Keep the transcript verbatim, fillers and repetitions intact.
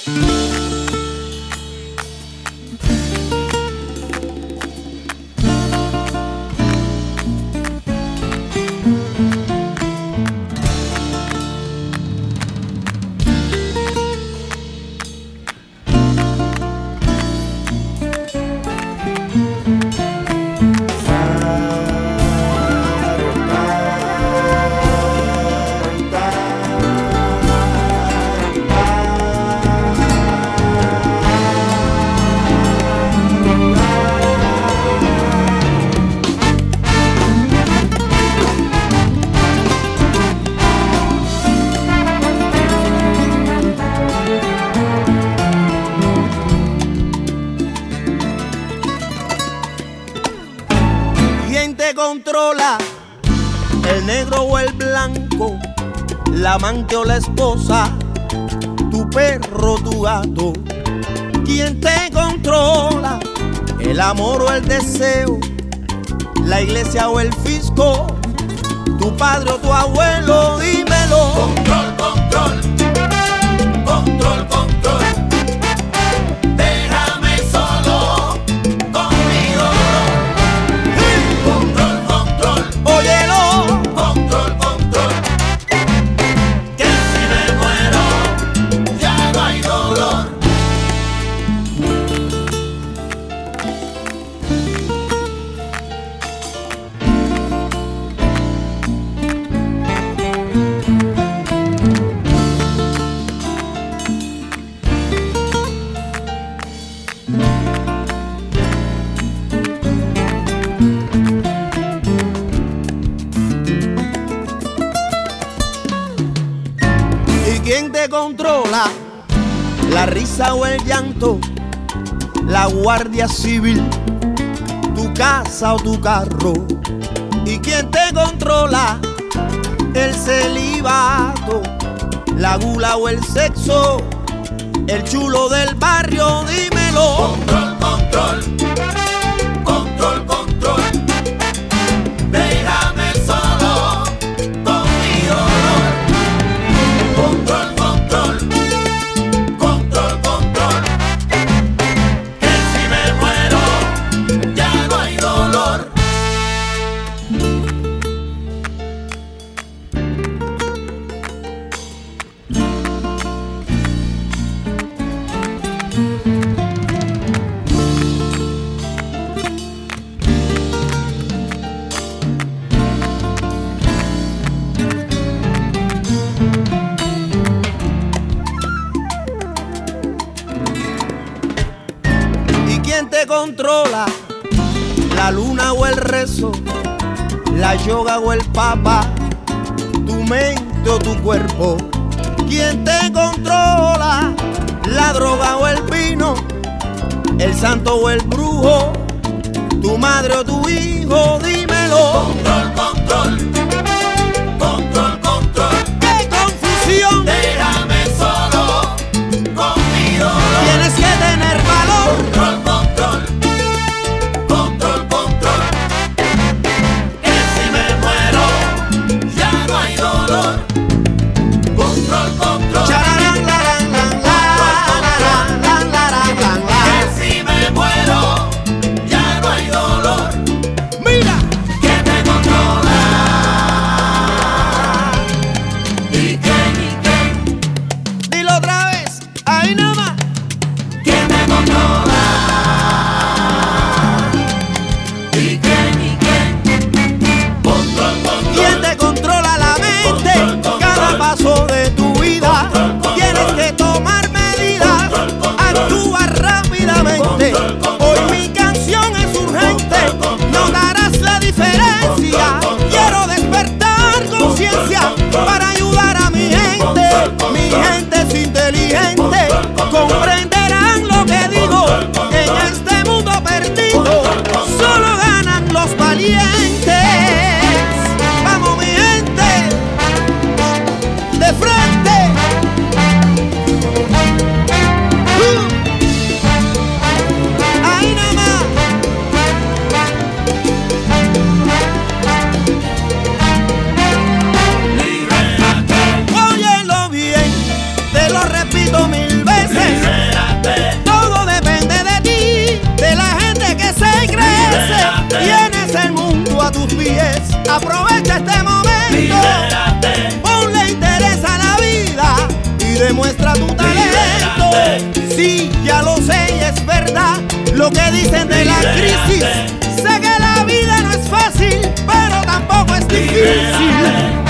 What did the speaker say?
Controla el negro o el blanco, la amante o la esposa, tu perro, tu gato. ¿Quién te controla? El amor o el deseo, la iglesia o el fisco, tu padre o tu abuelo, dímelo. Control, control, control, control. Déjame solo con mi dolor. Control, control, óyelo. control, control. Que si me muero ya no hay dolor. ¿Quién te controla? La risa o el llanto, la guardia civil, tu casa o tu carro. ¿Y quién te controla? El celibato, la gula o el sexo, el chulo del barrio, dímelo. Control, control, control, control. Déjame solo con mi dolor. Control, control, control, control. Que si me muero ya no hay dolor. ¿Quién te controla? La luna o el rezo, la yoga o el papa, tu mente o tu cuerpo. ¿Quién te controla? La droga o el vino, el santo o el brujo, tu madre o tu hijo, dímelo. Control, control, control, control. ¡Qué confusión! Déjame solo con mi dolor. Tienes que tener valor. Control, control, control, control. Que si me muero ya no hay dolor. Control, control. Chararán, larán, lan, larán, lan, larán, lan, lan. Que si me muero ya no hay dolor. Mira, Que te controla. repito mil veces. Libérate. Todo depende de ti, de la gente que se crece. Libérate. Tienes el mundo a tus pies, aprovecha este momento. Libérate. Ponle interés a la vida y demuestra tu talento. Libérate. Sí, ya lo sé y es verdad lo que dicen de la Libérate. crisis. Sé que la vida no es fácil, pero tampoco es difícil. Libérate.